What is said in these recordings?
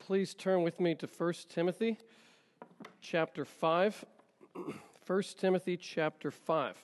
Please turn with me to 1 Timothy chapter 5. 1 Timothy chapter 5.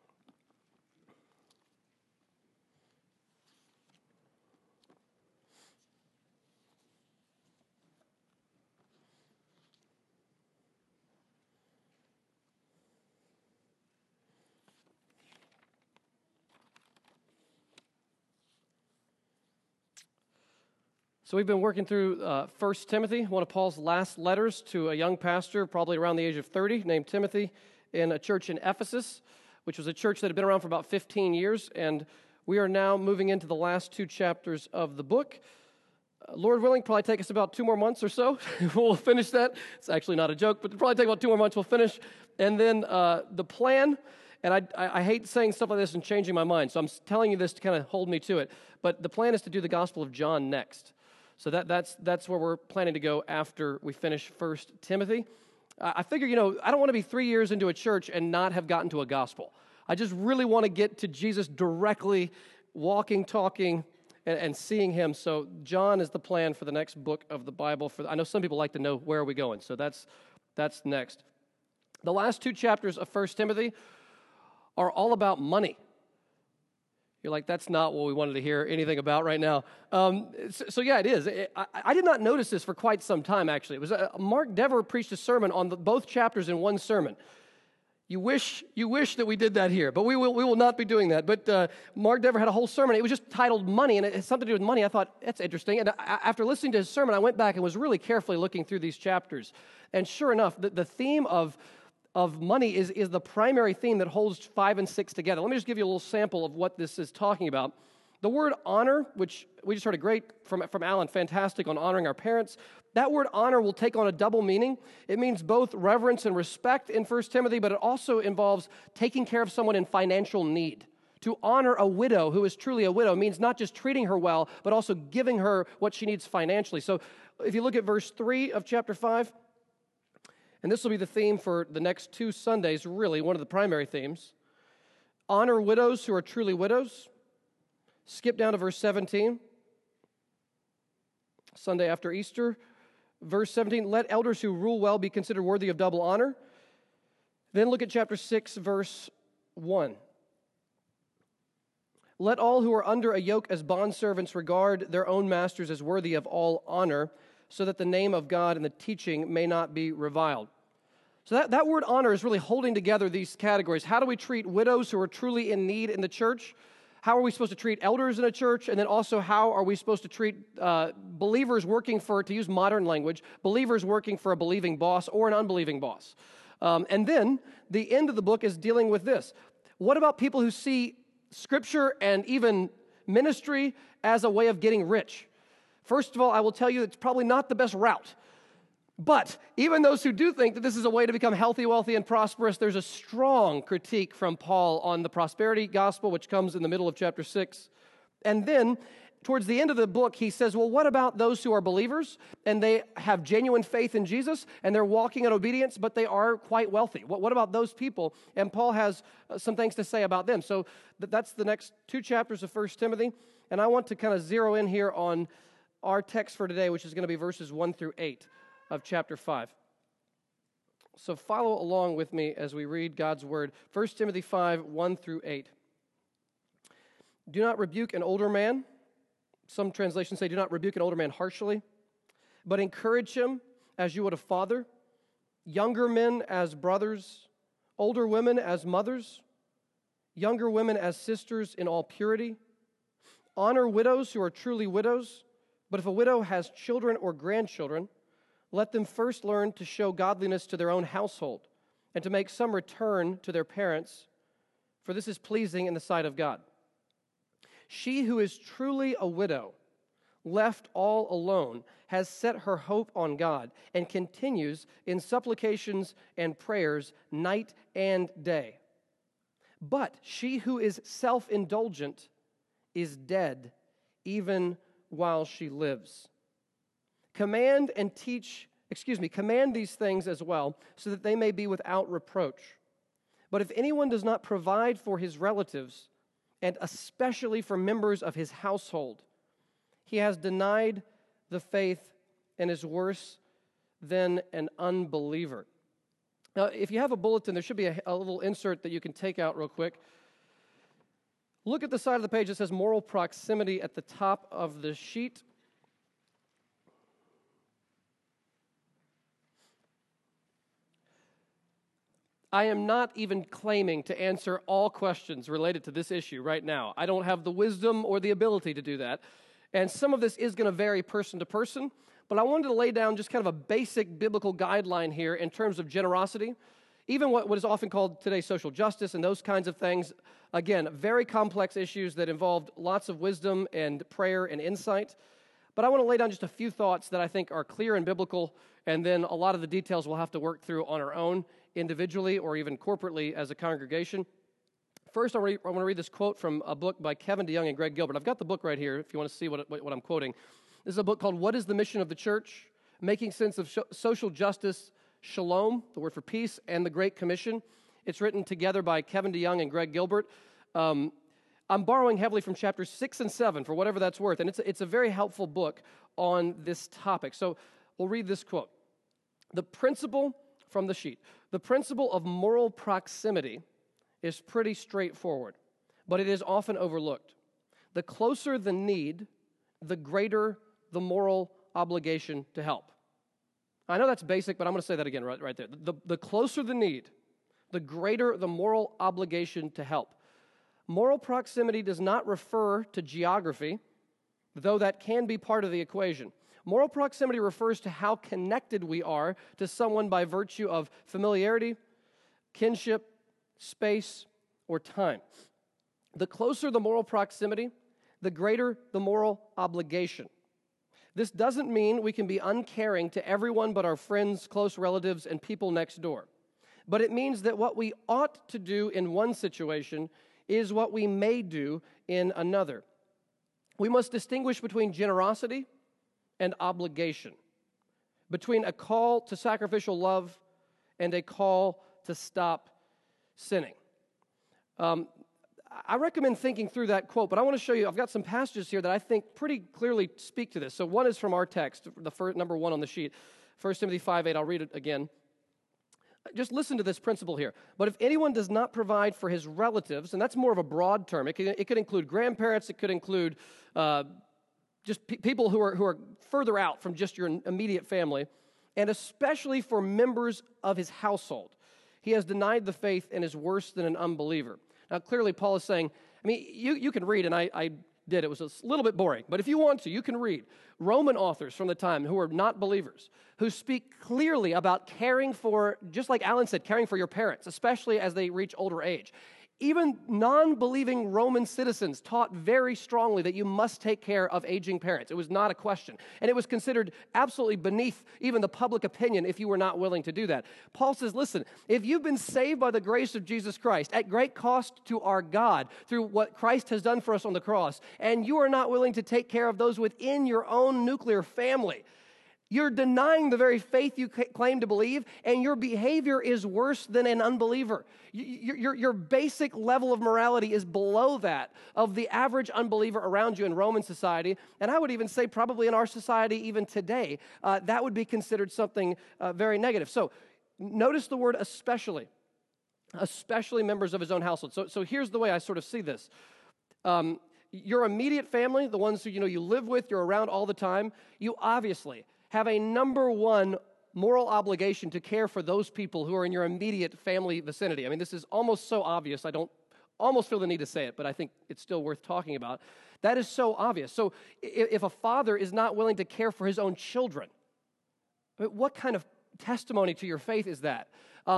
So we've been working through 1 Timothy, one of Paul's last letters to a young pastor, probably around the age of 30, named Timothy, in a church in Ephesus, which was a church that had been around for about 15 years, and we are now moving into the last two chapters of the book. Lord willing, probably take us about 2 more months or so. We'll finish that. It's actually not a joke, but it'll probably take about 2 more months. We'll finish. And then the plan, and I hate saying stuff like this and changing my mind, so I'm telling you this to kind of hold me to it, but the plan is to do the Gospel of John next. So that's where we're planning to go after we finish 1 Timothy. I figure, I don't want to be 3 years into a church and not have gotten to a gospel. I just really want to get to Jesus directly, walking, talking, and seeing him. So John is the plan for the next book of the Bible. I know some people like to know where are we going, so that's next. The last 2 chapters of 1 Timothy are all about money. You're like, that's not what we wanted to hear anything about right now. So yeah, it is. I did not notice this for quite some time, actually. It was Mark Dever preached a sermon on both chapters in one sermon. You wish that we did that here, but we will not be doing that. But Mark Dever had a whole sermon. It was just titled Money, and it has something to do with money. I thought, that's interesting. And after listening to his sermon, I went back and was really carefully looking through these chapters. And sure enough, the theme of money is the primary theme that holds 5 and 6 together. Let me just give you a little sample of what this is talking about. The word honor, which we just heard a great from Alan, fantastic on honoring our parents. That word honor will take on a double meaning. It means both reverence and respect in 1 Timothy, but it also involves taking care of someone in financial need. To honor a widow who is truly a widow means not just treating her well, but also giving her what she needs financially. So if you look at verse 3 of chapter 5, and this will be the theme for the next 2 Sundays, really, one of the primary themes. Honor widows who are truly widows. Skip down to verse 17. Sunday after Easter. Verse 17, let elders who rule well be considered worthy of double honor. Then look at chapter 6, verse 1. Let all who are under a yoke as bondservants regard their own masters as worthy of all honor, so that the name of God and the teaching may not be reviled. So that word honor is really holding together these categories. How do we treat widows who are truly in need in the church? How are we supposed to treat elders in a church? And then also, how are we supposed to treat believers working for, to use modern language, believers working for a believing boss or an unbelieving boss? And then the end of the book is dealing with this. What about people who see Scripture and even ministry as a way of getting rich? First of all, I will tell you it's probably not the best route. But even those who do think that this is a way to become healthy, wealthy, and prosperous, there's a strong critique from Paul on the prosperity gospel, which comes in the middle of chapter 6. And then, towards the end of the book, he says, well, what about those who are believers, and they have genuine faith in Jesus, and they're walking in obedience, but they are quite wealthy? What about those people? And Paul has some things to say about them. So that's the next 2 chapters of 1 Timothy, and I want to kind of zero in here on our text for today, which is going to be verses 1 through 8. Of chapter 5. So follow along with me as we read God's word. 1 Timothy 5, 1 through 8. Do not rebuke an older man. Some translations say, do not rebuke an older man harshly, but encourage him as you would a father, younger men as brothers, older women as mothers, younger women as sisters in all purity. Honor widows who are truly widows, but if a widow has children or grandchildren, let them first learn to show godliness to their own household and to make some return to their parents, for this is pleasing in the sight of God. She who is truly a widow, left all alone, has set her hope on God and continues in supplications and prayers night and day. But she who is self-indulgent is dead even while she lives. Command these things as well, so that they may be without reproach. But if anyone does not provide for his relatives, and especially for members of his household, he has denied the faith and is worse than an unbeliever. Now, if you have a bulletin, there should be a little insert that you can take out real quick. Look at the side of the page that says moral proximity at the top of the sheet. I am not even claiming to answer all questions related to this issue right now. I don't have the wisdom or the ability to do that. And some of this is going to vary person to person, but I wanted to lay down just kind of a basic biblical guideline here in terms of generosity, even what is often called today social justice and those kinds of things. Again, very complex issues that involved lots of wisdom and prayer and insight. But I want to lay down just a few thoughts that I think are clear and biblical, and then a lot of the details we'll have to work through on our own, individually or even corporately as a congregation. First, I want to read this quote from a book by Kevin DeYoung and Greg Gilbert. I've got the book right here if you want to see what I'm quoting. This is a book called What is the Mission of the Church? Making Sense of Social Justice, Shalom, the word for peace, and the Great Commission. It's written together by Kevin DeYoung and Greg Gilbert. I'm borrowing heavily from chapters 6 and 7 for whatever that's worth, and it's a very helpful book on this topic. So we'll read this quote. The principle from the sheet. The principle of moral proximity is pretty straightforward, but it is often overlooked. The closer the need, the greater the moral obligation to help. I know that's basic, but I'm going to say that again right there. The closer the need, the greater the moral obligation to help. Moral proximity does not refer to geography, though that can be part of the equation. Moral proximity refers to how connected we are to someone by virtue of familiarity, kinship, space, or time. The closer the moral proximity, the greater the moral obligation. This doesn't mean we can be uncaring to everyone but our friends, close relatives, and people next door. But it means that what we ought to do in one situation is what we may do in another. We must distinguish between generosity and obligation, between a call to sacrificial love and a call to stop sinning. I recommend thinking through that quote, but I want to show you, I've got some passages here that I think pretty clearly speak to this. So one is from our text, the first, number 1 on the sheet, 1 Timothy 5:8. I'll read it again. Just listen to this principle here. But if anyone does not provide for his relatives, and that's more of a broad term, it could include grandparents, it could include just people who are further out from just your immediate family, and especially for members of his household, he has denied the faith and is worse than an unbeliever. Now, clearly, Paul is saying, I mean, you can read, and I did. It was a little bit boring, but if you want to, you can read Roman authors from the time who are not believers, who speak clearly about caring for, just like Alan said, caring for your parents, especially as they reach older age. Even non-believing Roman citizens taught very strongly that you must take care of aging parents. It was not a question. And it was considered absolutely beneath even the public opinion if you were not willing to do that. Paul says, listen, if you've been saved by the grace of Jesus Christ at great cost to our God through what Christ has done for us on the cross, and you are not willing to take care of those within your own nuclear family, you're denying the very faith you claim to believe, and your behavior is worse than an unbeliever. Your basic level of morality is below that of the average unbeliever around you in Roman society, and I would even say probably in our society even today, that would be considered something very negative. So notice the word especially members of his own household. So here's the way I sort of see this. Your immediate family, the ones who you live with, you're around all the time, you obviously have a number one moral obligation to care for those people who are in your immediate family vicinity. I mean, this is almost so obvious, I don't almost feel the need to say it, but I think it's still worth talking about. That is so obvious. So if a father is not willing to care for his own children, what kind of testimony to your faith is that?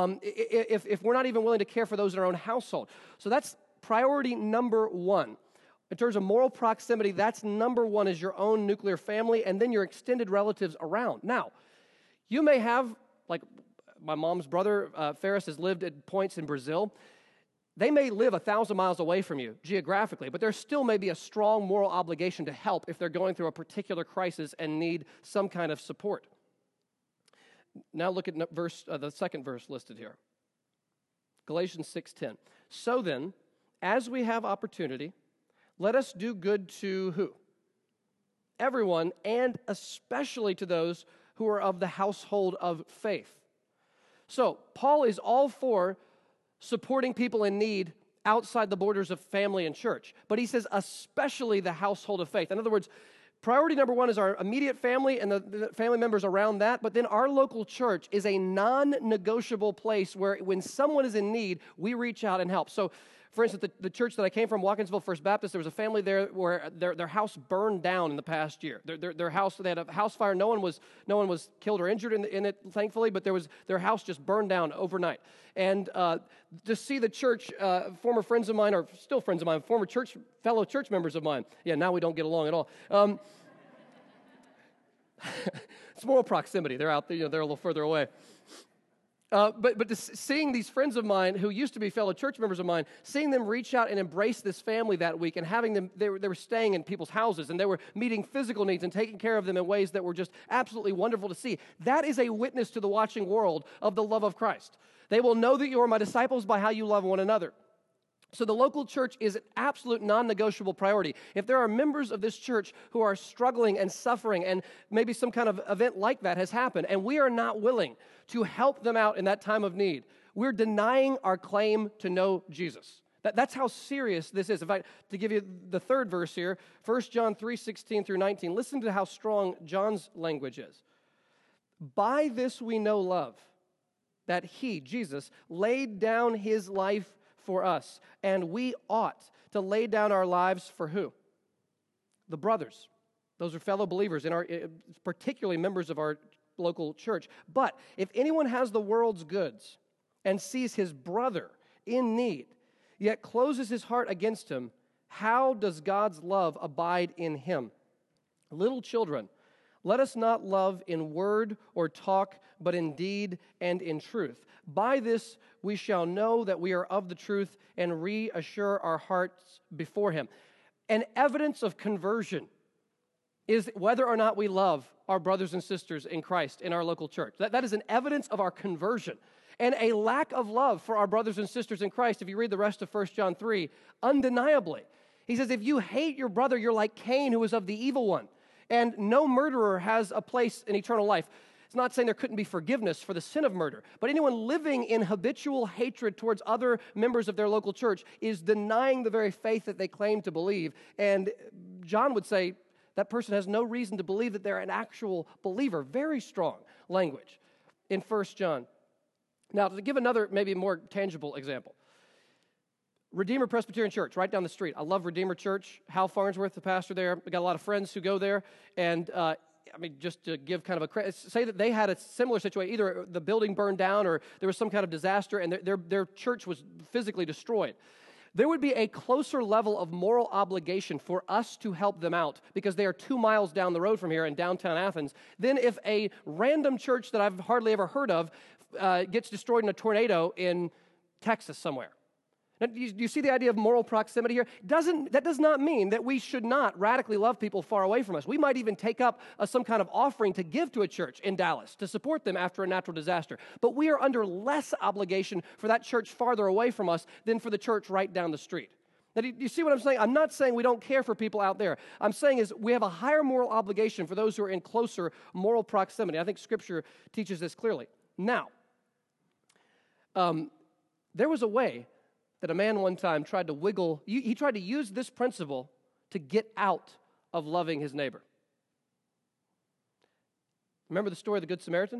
If we're not even willing to care for those in our own household. So that's priority number one. In terms of moral proximity, that's number one is your own nuclear family and then your extended relatives around. Now, you may have, like my mom's brother, Ferris, has lived at points in Brazil. They may live 1,000 miles away from you geographically, but there still may be a strong moral obligation to help if they're going through a particular crisis and need some kind of support. Now look at the second verse listed here. Galatians 6:10. So then, as we have opportunity, let us do good to who? everyone, and especially to those who are of the household of faith. So, Paul is all for supporting people in need outside the borders of family and church. But he says, especially the household of faith. In other words, priority number one is our immediate family and the family members around that. But then our local church is a non-negotiable place where when someone is in need, we reach out and help. So, for instance, the church that I came from, Watkinsville First Baptist, there was a family there where their house burned down in the past year. Their house, they had a house fire. No one was killed or injured in it, thankfully, but their house just burned down overnight. And to see the church, former friends of mine, or still friends of mine, fellow church members of mine. Yeah, now we don't get along at all. It's moral proximity. They're out there, they're a little further away. But seeing these friends of mine who used to be fellow church members of mine, seeing them reach out and embrace this family that week and having them, they were staying in people's houses and they were meeting physical needs and taking care of them in ways that were just absolutely wonderful to see. That is a witness to the watching world of the love of Christ. They will know that you are my disciples by how you love one another. So the local church is an absolute non-negotiable priority. If there are members of this church who are struggling and suffering, and maybe some kind of event like that has happened, and we are not willing to help them out in that time of need, we're denying our claim to know Jesus. That's how serious this is. In fact, to give you the third verse here, 1 John 3:16 through 19, listen to how strong John's language is. By this we know love, that he, Jesus, laid down his life for us, and we ought to lay down our lives for who? The brothers. Those are fellow believers, particularly members of our local church. But if anyone has the world's goods and sees his brother in need, yet closes his heart against him, how does God's love abide in him? Little children, let us not love in word or talk, but in deed and in truth. By this we shall know that we are of the truth and reassure our hearts before him. An evidence of conversion is whether or not we love our brothers and sisters in Christ in our local church. That is an evidence of our conversion. And a lack of love for our brothers and sisters in Christ, if you read the rest of 1 John 3, undeniably. He says, if you hate your brother, you're like Cain, who was of the evil one. And no murderer has a place in eternal life. It's not saying there couldn't be forgiveness for the sin of murder, but anyone living in habitual hatred towards other members of their local church is denying the very faith that they claim to believe. And John would say that person has no reason to believe that they're an actual believer. Very strong language in 1 John. Now, to give another, maybe more tangible example, Redeemer Presbyterian Church, right down the street. I love Redeemer Church. Hal Farnsworth, the pastor there. I got a lot of friends who go there. And, just to give kind of a credit, say that they had a similar situation. Either the building burned down or there was some kind of disaster and their church was physically destroyed. There would be a closer level of moral obligation for us to help them out because they are 2 miles down the road from here in downtown Athens than if a random church that I've hardly ever heard of gets destroyed in a tornado in Texas somewhere. Now, do you see the idea of moral proximity here? That does not mean that we should not radically love people far away from us. We might even take up some kind of offering to give to a church in Dallas to support them after a natural disaster. But we are under less obligation for that church farther away from us than for the church right down the street. Now, do you see what I'm saying? I'm not saying we don't care for people out there. I'm saying is we have a higher moral obligation for those who are in closer moral proximity. I think Scripture teaches this clearly. Now, there was a way that a man one time tried to he tried to use this principle to get out of loving his neighbor. Remember the story of the Good Samaritan?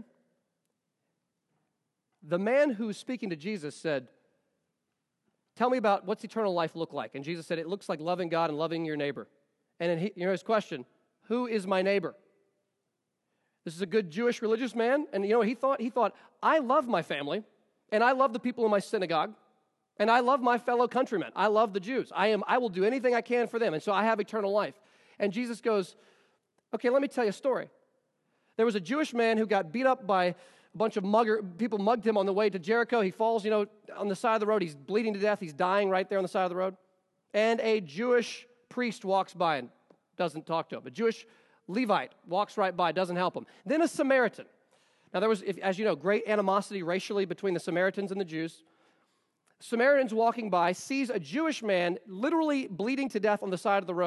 The man who was speaking to Jesus said, tell me about what's eternal life look like? And Jesus said, it looks like loving God and loving your neighbor. And then his question, who is my neighbor? This is a good Jewish religious man. And he thought, I love my family, and I love the people in my synagogue, and I love my fellow countrymen. I love the Jews. I will do anything I can for them, and so I have eternal life. And Jesus goes, okay, let me tell you a story. There was a Jewish man who got beat up by a bunch of people mugged him on the way to Jericho. He falls, on the side of the road. He's bleeding to death. He's dying right there on the side of the road. And a Jewish priest walks by and doesn't talk to him. A Jewish Levite walks right by, doesn't help him. Then a Samaritan. Now, there was, as you know, great animosity racially between the Samaritans and the Jews. Samaritans walking by sees a Jewish man literally bleeding to death on the side of the road.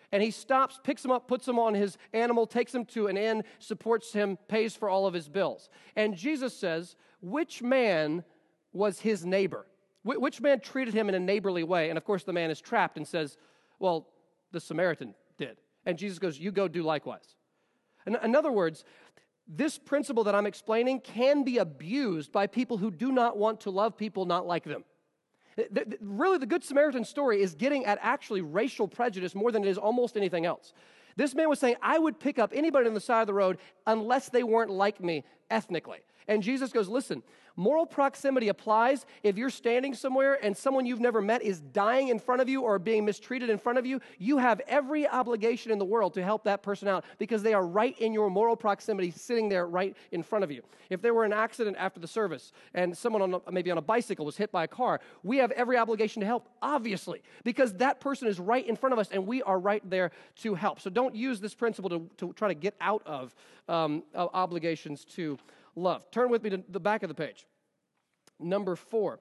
And he stops, picks him up, puts him on his animal, takes him to an inn, supports him, pays for all of his bills. And Jesus says, which man was his neighbor? Which man treated him in a neighborly way? And of course, the man is trapped and says, well, the Samaritan did. And Jesus goes, you go do likewise. In other words, this principle that I'm explaining can be abused by people who do not want to love people not like them. Really, the Good Samaritan story is getting at actually racial prejudice more than it is almost anything else. This man was saying, I would pick up anybody on the side of the road unless they weren't like me ethnically. And Jesus goes, listen, moral proximity applies if you're standing somewhere and someone you've never met is dying in front of you or being mistreated in front of you. You have every obligation in the world to help that person out because they are right in your moral proximity sitting there right in front of you. If there were an accident after the service and someone maybe on a bicycle was hit by a car, we have every obligation to help, obviously, because that person is right in front of us and we are right there to help. So don't use this principle to try to get out of obligations to love. Turn with me to the back of the page. Number 4.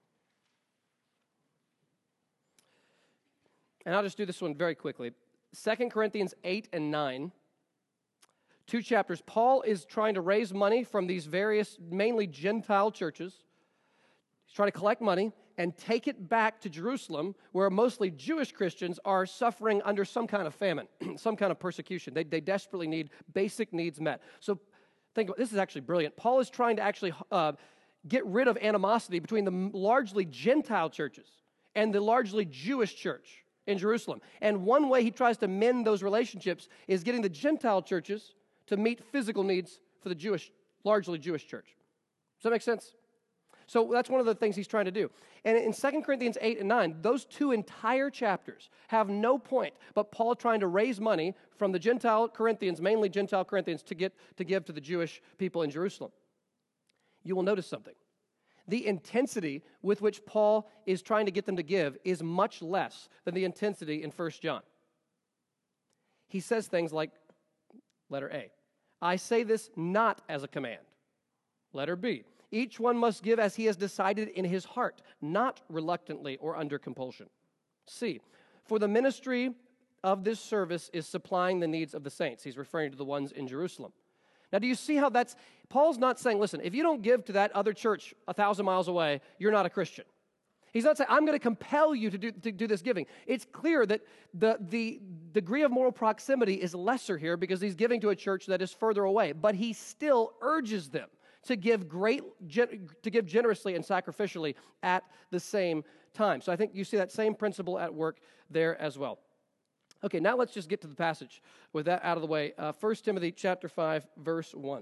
And I'll just do this one very quickly. 2 Corinthians 8 and 9. 2 chapters. Paul is trying to raise money from these various, mainly Gentile churches. He's trying to collect money and take it back to Jerusalem, where mostly Jewish Christians are suffering under some kind of famine, some kind of persecution. They desperately need basic needs met. So think about this is actually brilliant. Paul is trying to actually get rid of animosity between the largely Gentile churches and the largely Jewish church in Jerusalem. And one way he tries to mend those relationships is getting the Gentile churches to meet physical needs for the largely Jewish church. Does that make sense? So that's one of the things he's trying to do. And in 2 Corinthians 8 and 9, those 2 entire chapters have no point but Paul trying to raise money from the Gentile Corinthians, mainly Gentile Corinthians, to give to the Jewish people in Jerusalem. You will notice something. The intensity with which Paul is trying to get them to give is much less than the intensity in 1 John. He says things like, letter A, I say this not as a command. Letter B, each one must give as he has decided in his heart, not reluctantly or under compulsion. C, for the ministry of this service is supplying the needs of the saints. He's referring to the ones in Jerusalem. Now, do you see how Paul's not saying, listen, if you don't give to that other church 1,000 miles away, you're not a Christian. He's not saying, I'm going to compel you to do this giving. It's clear that the degree of moral proximity is lesser here because he's giving to a church that is further away. But he still urges them to give generously and sacrificially at the same time. So I think you see that same principle at work there as well. Okay, now let's just get to the passage with that out of the way. 1 Timothy chapter 5, verse 1.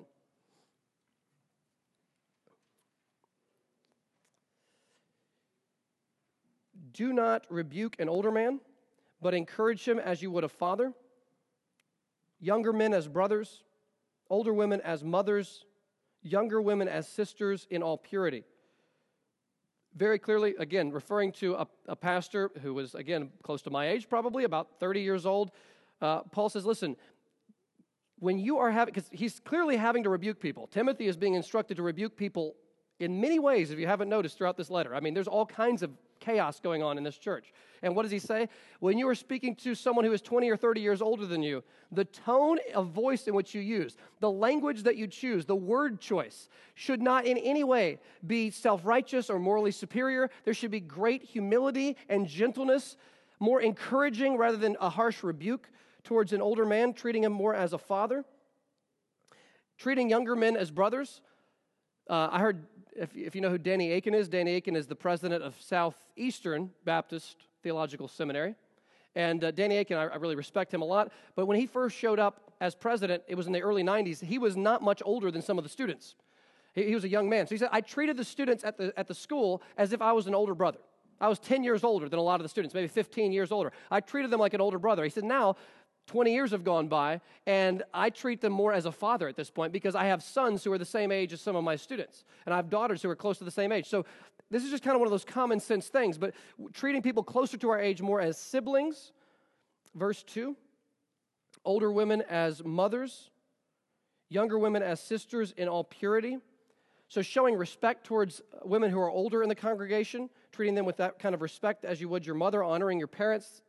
Do not rebuke an older man, but encourage him as you would a father, younger men as brothers, older women as mothers, younger women as sisters in all purity. Very clearly, again, referring to a pastor who was, again, close to my age, probably about 30 years old. Paul says, listen, when you are having, because he's clearly having to rebuke people. Timothy is being instructed to rebuke people in many ways, if you haven't noticed throughout this letter. I mean, there's all kinds of chaos going on in this church. And what does he say? When you are speaking to someone who is 20 or 30 years older than you, the tone of voice in which you use, the language that you choose, the word choice should not in any way be self-righteous or morally superior. There should be great humility and gentleness, more encouraging rather than a harsh rebuke towards an older man, treating him more as a father. Treating younger men as brothers. I heard, if you know who Danny Akin is the president of Southeastern Baptist Theological Seminary. And Danny Akin, I really respect him a lot. But when he first showed up as president, it was in the early 90s, he was not much older than some of the students. He was a young man. So he said, I treated the students at the school as if I was an older brother. I was 10 years older than a lot of the students, maybe 15 years older. I treated them like an older brother. He said, now 20 years have gone by, and I treat them more as a father at this point because I have sons who are the same age as some of my students, and I have daughters who are close to the same age. So this is just kind of one of those common sense things, but treating people closer to our age more as siblings. Verse 2, older women as mothers, younger women as sisters in all purity. So showing respect towards women who are older in the congregation, treating them with that kind of respect as you would your mother, honoring your parents.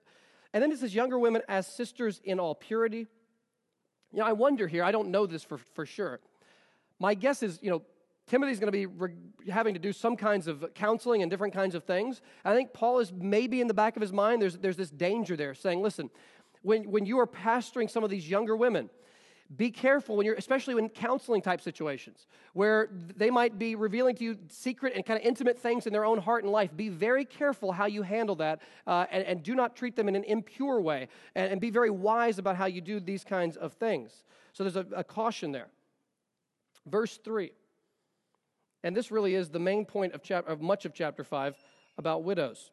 And then it says younger women as sisters in all purity. I wonder here, I don't know this for sure. My guess is, Timothy's going to be having to do some kinds of counseling and different kinds of things. I think Paul is maybe in the back of his mind, there's this danger there, saying, listen, when you are pastoring some of these younger women, be careful especially in counseling type situations, where they might be revealing to you secret and kind of intimate things in their own heart and life. Be very careful how you handle that, and do not treat them in an impure way, and be very wise about how you do these kinds of things. So there's a caution there. Verse 3, and this really is the main point of much of chapter 5 about widows.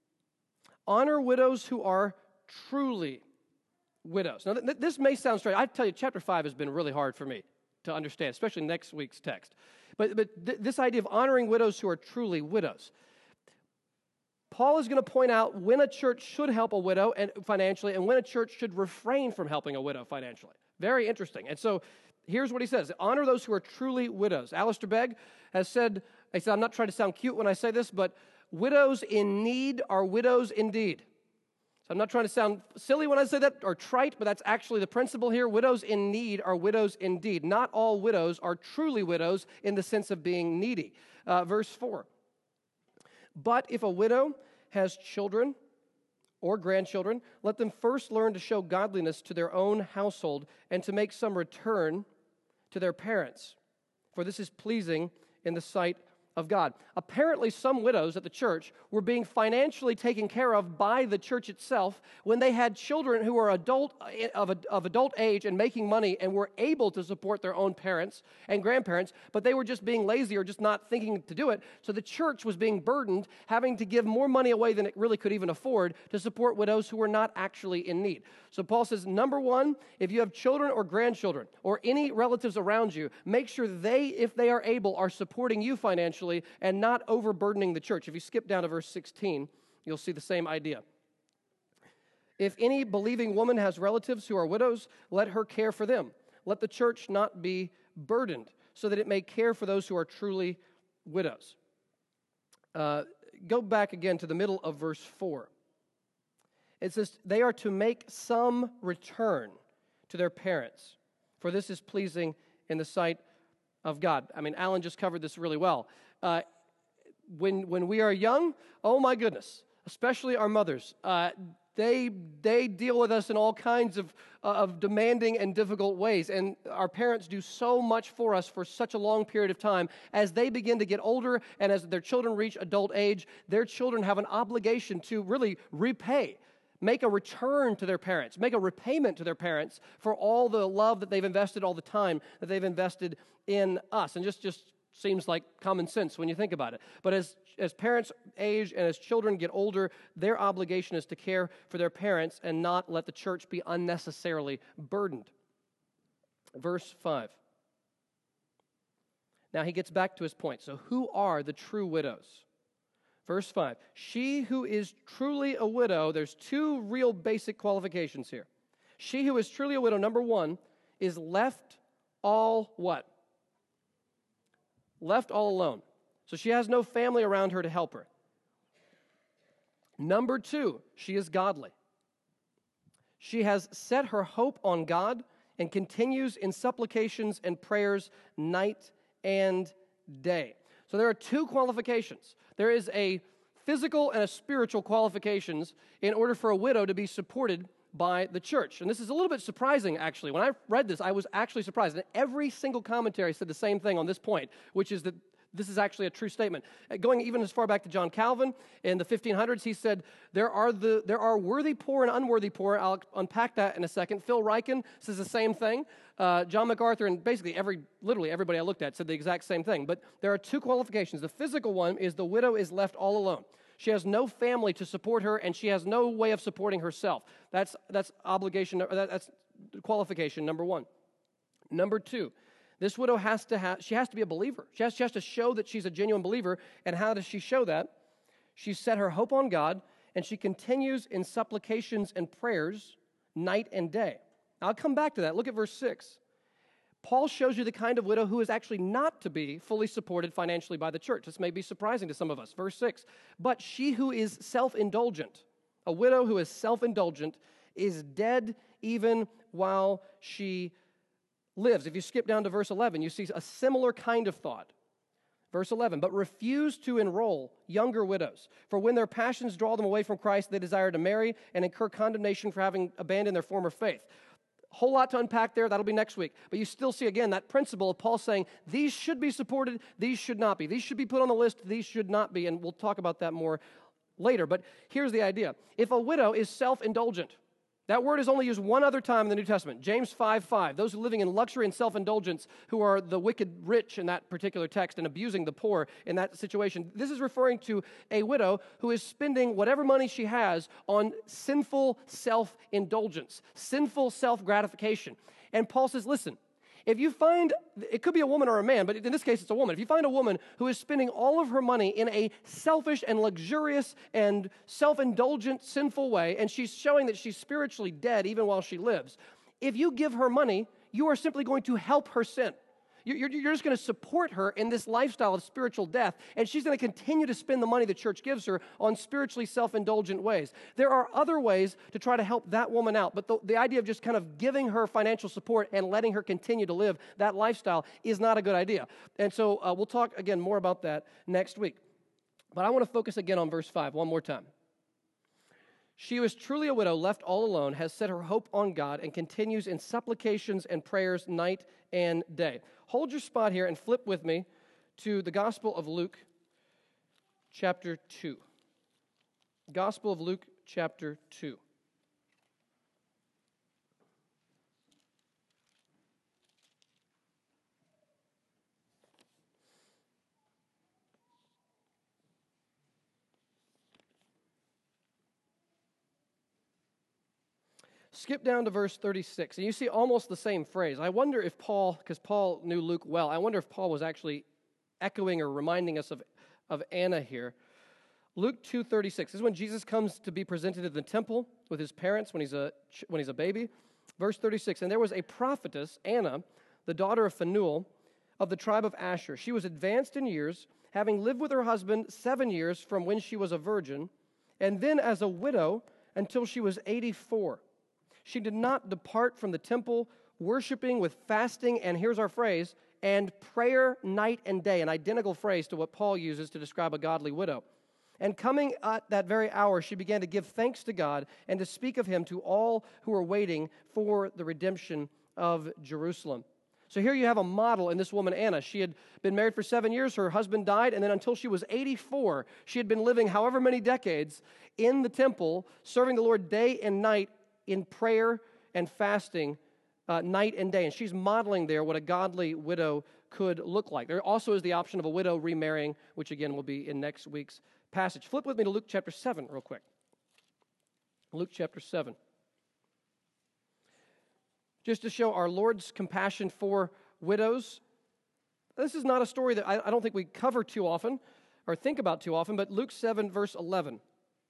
Honor widows who are truly widows. Now, this may sound strange. I tell you, chapter 5 has been really hard for me to understand, especially next week's text. But this idea of honoring widows who are truly widows. Paul is going to point out when a church should help a widow financially and when a church should refrain from helping a widow financially. Very interesting. And so here's what he says. Honor those who are truly widows. Alistair Begg has said, I'm not trying to sound cute when I say this, but widows in need are widows indeed. I'm not trying to sound silly when I say that, or trite, but that's actually the principle here. Widows in need are widows indeed. Not all widows are truly widows in the sense of being needy. Verse 4. But if a widow has children or grandchildren, let them first learn to show godliness to their own household and to make some return to their parents, for this is pleasing in the sight of God. Apparently, some widows at the church were being financially taken care of by the church itself when they had children who were of adult age and making money and were able to support their own parents and grandparents, but they were just being lazy or just not thinking to do it. So the church was being burdened, having to give more money away than it really could even afford to support widows who were not actually in need. So Paul says, number one, if you have children or grandchildren or any relatives around you, make sure they, if they are able, are supporting you financially and not overburdening the church. If you skip down to verse 16, you'll see the same idea. If any believing woman has relatives who are widows, let her care for them. Let the church not be burdened, so that it may care for those who are truly widows. Go back again to the middle of verse 4. It says, they are to make some return to their parents, for this is pleasing in the sight of God. I mean, Alan just covered this really well. When we are young, oh my goodness, especially our mothers, they deal with us in all kinds of demanding and difficult ways. And our parents do so much for us for such a long period of time. As they begin to get older and as their children reach adult age, their children have an obligation to really repay, make a return to their parents, make a repayment to their parents for all the love that they've invested, all the time that they've invested in us. And just seems like common sense when you think about it. But as parents age and as children get older, their obligation is to care for their parents and not let the church be unnecessarily burdened. Verse 5. Now he gets back to his point. So who are the true widows? Verse 5, she who is truly a widow, there's two real basic qualifications here. She who is truly a widow, number one, is left all what? Left all alone. So she has no family around her to help her. Number two, she is godly. She has set her hope on God and continues in supplications and prayers night and day. So there are two qualifications. There is a physical and a spiritual qualifications in order for a widow to be supported by the church. And this is a little bit surprising, actually. When I read this, I was actually surprised. And every single commentary said the same thing on this point, which is that this is actually a true statement. Going even as far back to John Calvin in the 1500s, he said, there are worthy poor and unworthy poor. I'll unpack that in a second. Phil Ryken says the same thing. John MacArthur and basically literally everybody I looked at said the exact same thing. But there are two qualifications. The physical one is the widow is left all alone. She has no family to support her, and she has no way of supporting herself. That's obligation. That's qualification number one. Number two, this widow has to be a believer. She has to show that she's a genuine believer. And how does she show that? She set her hope on God, and she continues in supplications and prayers night and day. Now, I'll come back to that. Look at verse 6. Paul shows you the kind of widow who is actually not to be fully supported financially by the church. This may be surprising to some of us. Verse 6, but she who is self-indulgent. A widow who is self-indulgent is dead even while she lives. If you skip down to verse 11, you see a similar kind of thought. Verse 11, but refuse to enroll younger widows, for when their passions draw them away from Christ, they desire to marry and incur condemnation for having abandoned their former faith. Whole lot to unpack there. That'll be next week. But you still see, again, that principle of Paul saying, these should be supported, these should not be. These should be put on the list, these should not be. And we'll talk about that more later. But here's the idea. If a widow is self-indulgent, that word is only used one other time in the New Testament, James 5:5. Those who are living in luxury and self-indulgence, who are the wicked rich in that particular text and abusing the poor in that situation. This is referring to a widow who is spending whatever money she has on sinful self-indulgence, sinful self-gratification. And Paul says, listen, if you find, it could be a woman or a man, but in this case it's a woman. If you find a woman who is spending all of her money in a selfish and luxurious and self-indulgent, sinful way, and she's showing that she's spiritually dead even while she lives, if you give her money, you are simply going to help her sin. You're just going to support her in this lifestyle of spiritual death, and she's going to continue to spend the money the church gives her on spiritually self-indulgent ways. There are other ways to try to help that woman out, but the idea of just kind of giving her financial support and letting her continue to live that lifestyle is not a good idea. And so we'll talk again more about that next week. But I want to focus again on verse 5 one more time. She was truly a widow left all alone, has set her hope on God, and continues in supplications and prayers night and day. Hold your spot here and flip with me to the Gospel of Luke, chapter 2. Gospel of Luke, chapter 2. Skip down to verse 36, and you see almost the same phrase. I wonder if Paul, because Paul knew Luke well, I wonder if Paul was actually echoing or reminding us of Anna here. Luke 2:36, this is when Jesus comes to be presented in the temple with his parents when he's a baby. Verse 36, and there was a prophetess, Anna, the daughter of Phanuel, of the tribe of Asher. She was advanced in years, having lived with her husband 7 years from when she was a virgin, and then as a widow until she was 84. She did not depart from the temple, worshiping with fasting, and here's our phrase, and prayer night and day, an identical phrase to what Paul uses to describe a godly widow. And coming at that very hour, she began to give thanks to God and to speak of him to all who were waiting for the redemption of Jerusalem. So here you have a model in this woman, Anna. She had been married for 7 years. Her husband died, and then until she was 84, she had been living however many decades in the temple, serving the Lord day and night in prayer and fasting night and day. And she's modeling there what a godly widow could look like. There also is the option of a widow remarrying, which again will be in next week's passage. Flip with me to Luke chapter 7 real quick. Luke chapter 7. Just to show our Lord's compassion for widows. This is not a story that I don't think we cover too often or think about too often, but Luke 7 verse 11.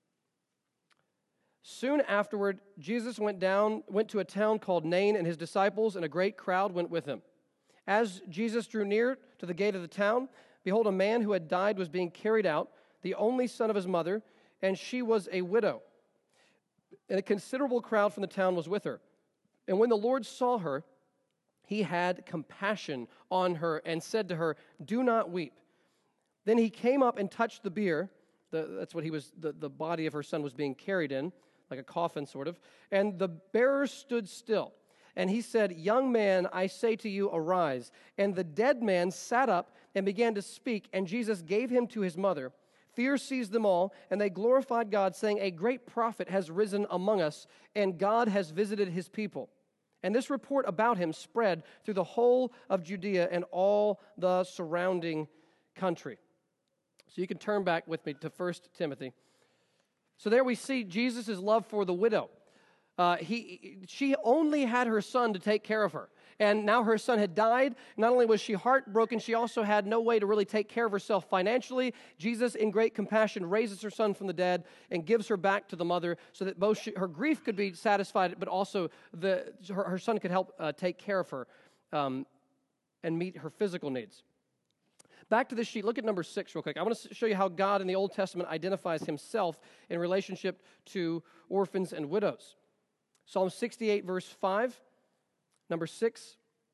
Soon afterward, Jesus went to a town called Nain, and his disciples and a great crowd went with him. As Jesus drew near to the gate of the town, behold, a man who had died was being carried out, the only son of his mother, and she was a widow. And a considerable crowd from the town was with her. And when the Lord saw her, he had compassion on her and said to her, "Do not weep." Then he came up and touched the bier. That's what the body of her son was being carried in, like a coffin sort of. And the bearers stood still. And he said, "Young man, I say to you, arise." And the dead man sat up and began to speak, and Jesus gave him to his mother. Fear seized them all, and they glorified God, saying, "A great prophet has risen among us, and God has visited his people." And this report about him spread through the whole of Judea and all the surrounding country. So you can turn back with me to 1 Timothy. So there we see Jesus' love for the widow. She only had her son to take care of her. And now her son had died. Not only was she heartbroken, she also had no way to really take care of herself financially. Jesus, in great compassion, raises her son from the dead and gives her back to the mother so that both her grief could be satisfied, but also her son could help take care of her and meet her physical needs. Back to this sheet, look at number 6 real quick. I want to show you how God in the Old Testament identifies himself in relationship to orphans and widows. Psalm 68, verse 5, number 6.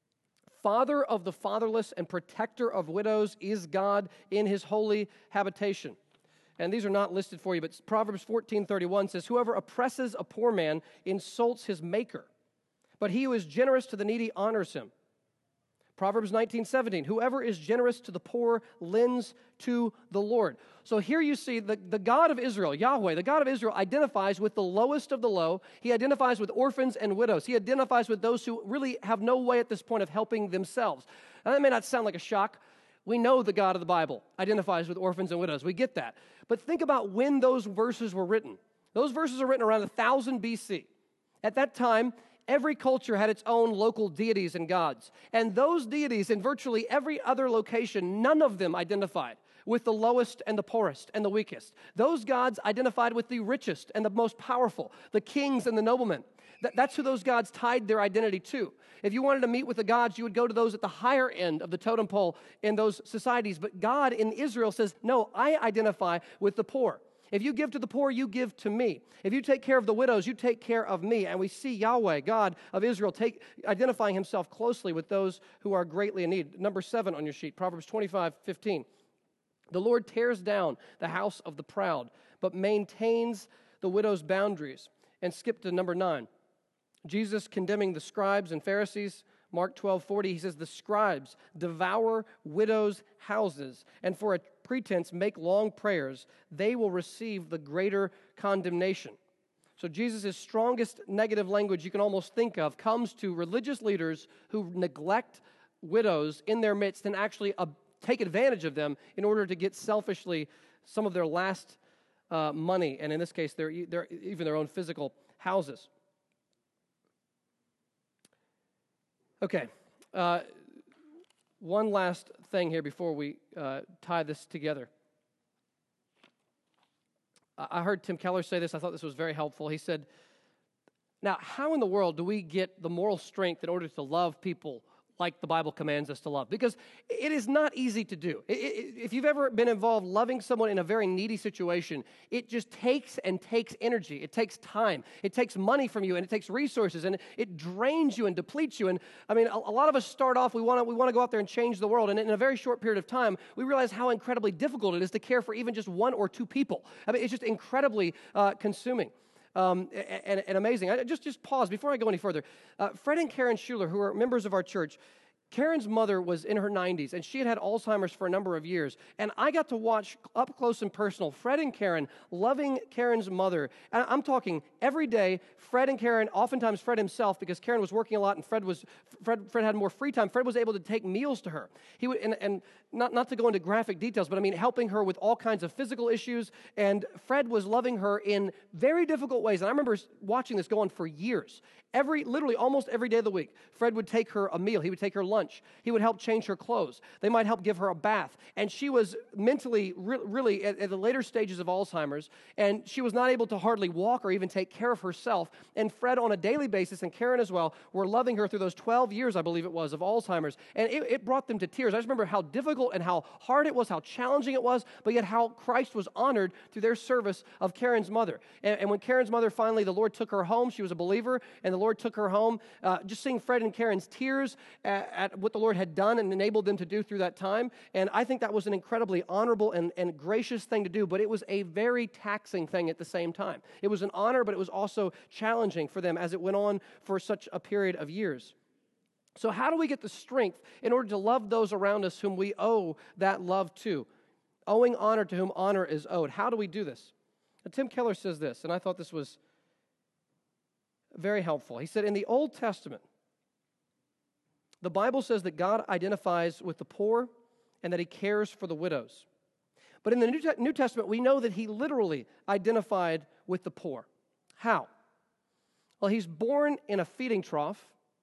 Father of the fatherless and protector of widows is God in his holy habitation. And these are not listed for you, but Proverbs 14:31 says, whoever oppresses a poor man insults his maker, but he who is generous to the needy honors him. Proverbs 19:17, whoever is generous to the poor lends to the Lord. So here you see the God of Israel, Yahweh, the God of Israel identifies with the lowest of the low. He identifies with orphans and widows. He identifies with those who really have no way at this point of helping themselves. Now, that may not sound like a shock. We know the God of the Bible identifies with orphans and widows. We get that. But think about when those verses were written. Those verses are written around 1000 BC. At that time, every culture had its own local deities and gods. And those deities in virtually every other location, none of them identified with the lowest and the poorest and the weakest. Those gods identified with the richest and the most powerful, the kings and the noblemen. That's who those gods tied their identity to. If you wanted to meet with the gods, you would go to those at the higher end of the totem pole in those societies. But God in Israel says, no, I identify with the poor. If you give to the poor, you give to me. If you take care of the widows, you take care of me. And we see Yahweh, God of Israel, identifying himself closely with those who are greatly in need. Number 7 on your sheet, Proverbs 25:15. The Lord tears down the house of the proud, but maintains the widow's boundaries. And skip to number 9. Jesus condemning the scribes and Pharisees. Mark 12:40, he says, the scribes devour widows' houses, and for a pretense make long prayers. They will receive the greater condemnation. So Jesus' strongest negative language you can almost think of comes to religious leaders who neglect widows in their midst and actually take advantage of them in order to get selfishly some of their last money, and in this case, even their own physical houses. Okay, one last thing here before we tie this together. I heard Tim Keller say this. I thought this was very helpful. He said, now, how in the world do we get the moral strength in order to love people like the Bible commands us to love? Because it is not easy to do. If you've ever been involved loving someone in a very needy situation, it just takes energy. It takes time. It takes money from you, and it takes resources, and it drains you and depletes you. And I mean, a lot of us start off, we want to go out there and change the world, and in a very short period of time, we realize how incredibly difficult it is to care for even just one or two people. I mean, it's just incredibly consuming. And amazing. Just pause before I go any further. Fred and Karen Schuler, who are members of our church, Karen's mother was in her 90s, and she had had Alzheimer's for a number of years. And I got to watch up close and personal Fred and Karen loving Karen's mother. And I'm talking every day, Fred and Karen, oftentimes Fred himself, because Karen was working a lot and Fred had more free time. Fred was able to take meals to her. He would, and not to go into graphic details, but I mean helping her with all kinds of physical issues. And Fred was loving her in very difficult ways. And I remember watching this go on for years. Literally almost every day of the week, Fred would take her a meal. He would take her lunch. He would help change her clothes. They might help give her a bath. And she was mentally really at the later stages of Alzheimer's, and she was not able to hardly walk or even take care of herself. And Fred on a daily basis, and Karen as well, were loving her through those 12 years, I believe it was, of Alzheimer's. And it brought them to tears. I just remember how difficult and how hard it was, how challenging it was, but yet how Christ was honored through their service of Karen's mother. And when Karen's mother finally, the Lord took her home, she was a believer, and the Lord took her home. Just seeing Fred and Karen's tears at what the Lord had done and enabled them to do through that time. And I think that was an incredibly honorable and gracious thing to do, but it was a very taxing thing at the same time. It was an honor, but it was also challenging for them as it went on for such a period of years. So how do we get the strength in order to love those around us whom we owe that love to? Owing honor to whom honor is owed. How do we do this? Now, Tim Keller says this, and I thought this was very helpful. He said, in the Old Testament, the Bible says that God identifies with the poor and that he cares for the widows. But in the New Testament, we know that he literally identified with the poor. How? Well, he's born in a feeding trough,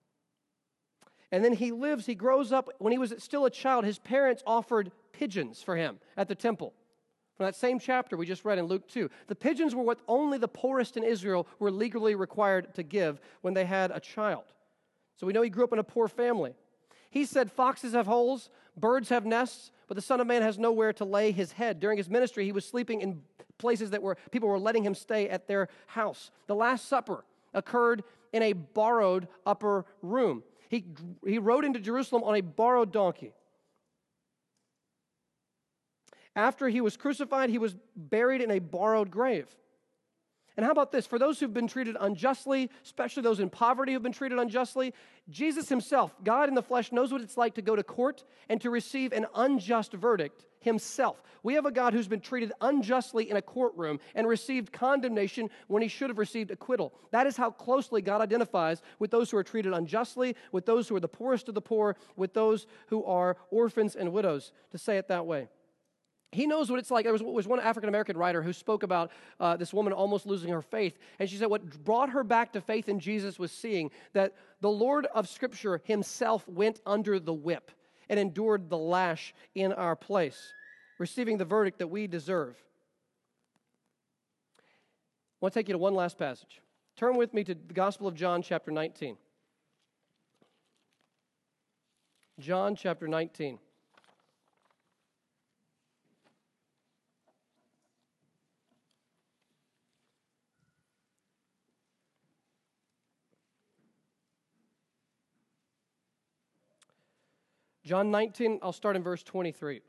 and then he grows up. When he was still a child, his parents offered pigeons for him at the temple. From that same chapter we just read in Luke 2. The pigeons were what only the poorest in Israel were legally required to give when they had a child. So we know he grew up in a poor family. He said, foxes have holes, birds have nests, but the Son of Man has nowhere to lay his head. During his ministry, he was sleeping in places that people were letting him stay at their house. The Last Supper occurred in a borrowed upper room. He rode into Jerusalem on a borrowed donkey. After he was crucified, he was buried in a borrowed grave. And how about this? For those who've been treated unjustly, especially those in poverty who've been treated unjustly, Jesus himself, God in the flesh, knows what it's like to go to court and to receive an unjust verdict himself. We have a God who's been treated unjustly in a courtroom and received condemnation when he should have received acquittal. That is how closely God identifies with those who are treated unjustly, with those who are the poorest of the poor, with those who are orphans and widows, to say it that way. He knows what it's like. There was one African-American writer who spoke about this woman almost losing her faith. And she said what brought her back to faith in Jesus was seeing that the Lord of Scripture himself went under the whip and endured the lash in our place, receiving the verdict that we deserve. I want to take you to one last passage. Turn with me to the Gospel of John, chapter 19. John, chapter 19. John 19, I'll start in verse 23.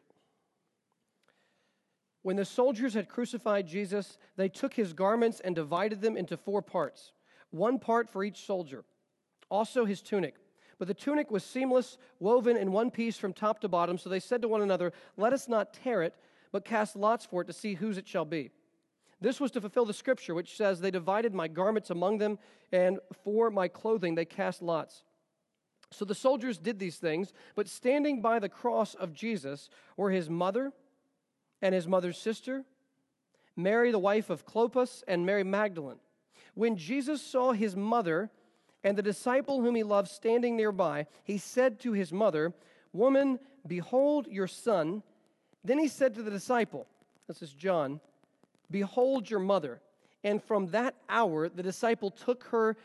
When the soldiers had crucified Jesus, they took his garments and divided them into 4 parts, 1 part for each soldier, also his tunic. But the tunic was seamless, woven in one piece from top to bottom, so they said to one another, "Let us not tear it, but cast lots for it to see whose it shall be." This was to fulfill the scripture, which says, "They divided my garments among them, and for my clothing they cast lots." So the soldiers did these things, but standing by the cross of Jesus were his mother and his mother's sister, Mary the wife of Clopas, and Mary Magdalene. When Jesus saw his mother and the disciple whom he loved standing nearby, he said to his mother, "Woman, behold your son." Then he said to the disciple, this is John, "Behold your mother." And from that hour, the disciple took her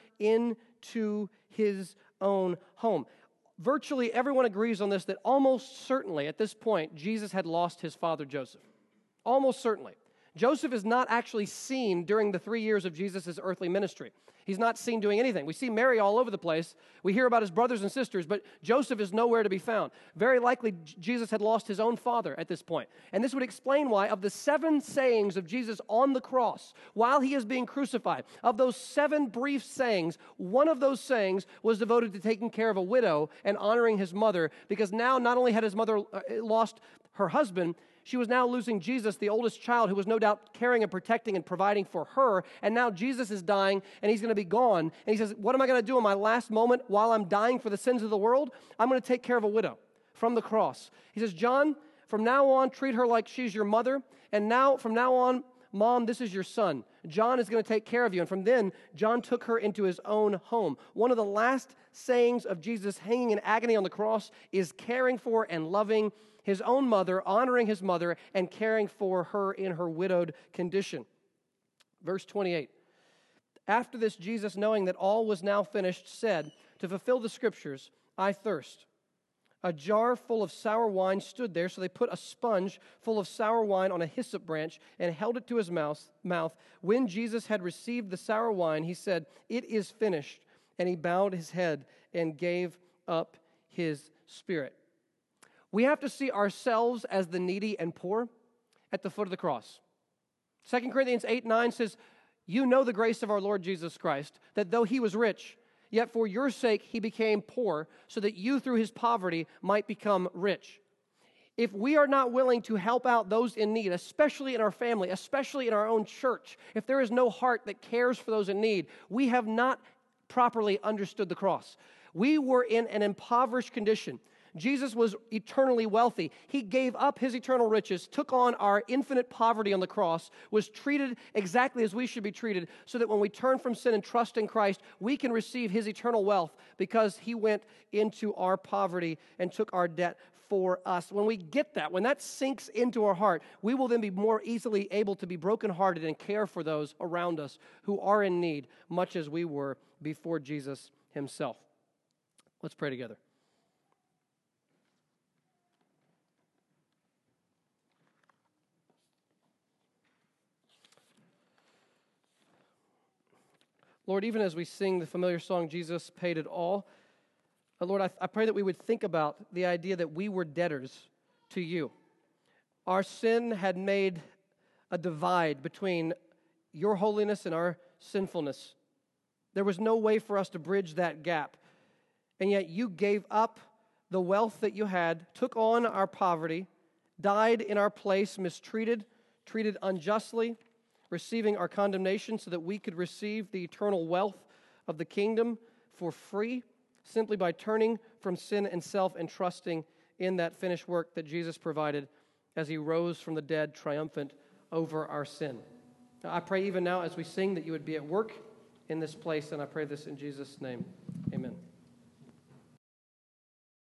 into his own home. Virtually everyone agrees on this, that almost certainly at this point, Jesus had lost his father Joseph. Almost certainly. Joseph is not actually seen during the 3 years of Jesus' earthly ministry. He's not seen doing anything. We see Mary all over the place. We hear about his brothers and sisters, but Joseph is nowhere to be found. Very likely, Jesus had lost his own father at this point. And this would explain why, of the 7 sayings of Jesus on the cross, while he is being crucified, of those 7 brief sayings, one of those sayings was devoted to taking care of a widow and honoring his mother, because now not only had his mother lost her husband, she was now losing Jesus, the oldest child, who was no doubt caring and protecting and providing for her. And now Jesus is dying, and he's going to be gone. And he says, what am I going to do in my last moment while I'm dying for the sins of the world? I'm going to take care of a widow from the cross. He says, John, from now on, treat her like she's your mother. And now, from now on, Mom, this is your son. John is going to take care of you. And from then, John took her into his own home. One of the last sayings of Jesus hanging in agony on the cross is caring for and loving his own mother, honoring his mother, and caring for her in her widowed condition. Verse 28. After this, Jesus, knowing that all was now finished, said, to fulfill the scriptures, I thirst. A jar full of sour wine stood there, so they put a sponge full of sour wine on a hyssop branch and held it to his mouth. When Jesus had received the sour wine, he said, it is finished. And he bowed his head and gave up his spirit. We have to see ourselves as the needy and poor at the foot of the cross. 2 Corinthians 8:9 says, you know the grace of our Lord Jesus Christ, that though he was rich, yet for your sake he became poor, so that you through his poverty might become rich. If we are not willing to help out those in need, especially in our family, especially in our own church, if there is no heart that cares for those in need, we have not properly understood the cross. We were in an impoverished condition. Jesus was eternally wealthy. He gave up his eternal riches, took on our infinite poverty on the cross, was treated exactly as we should be treated, so that when we turn from sin and trust in Christ, we can receive his eternal wealth because he went into our poverty and took our debt for us. When we get that, when that sinks into our heart, we will then be more easily able to be brokenhearted and care for those around us who are in need, much as we were before Jesus himself. Let's pray together. Lord, even as we sing the familiar song, Jesus Paid It All, Lord, I pray that we would think about the idea that we were debtors to you. Our sin had made a divide between your holiness and our sinfulness. There was no way for us to bridge that gap. And yet you gave up the wealth that you had, took on our poverty, died in our place, mistreated, treated unjustly, receiving our condemnation so that we could receive the eternal wealth of the kingdom for free, simply by turning from sin and self and trusting in that finished work that Jesus provided as he rose from the dead, triumphant over our sin. Now, I pray even now as we sing that you would be at work in this place, and I pray this in Jesus' name.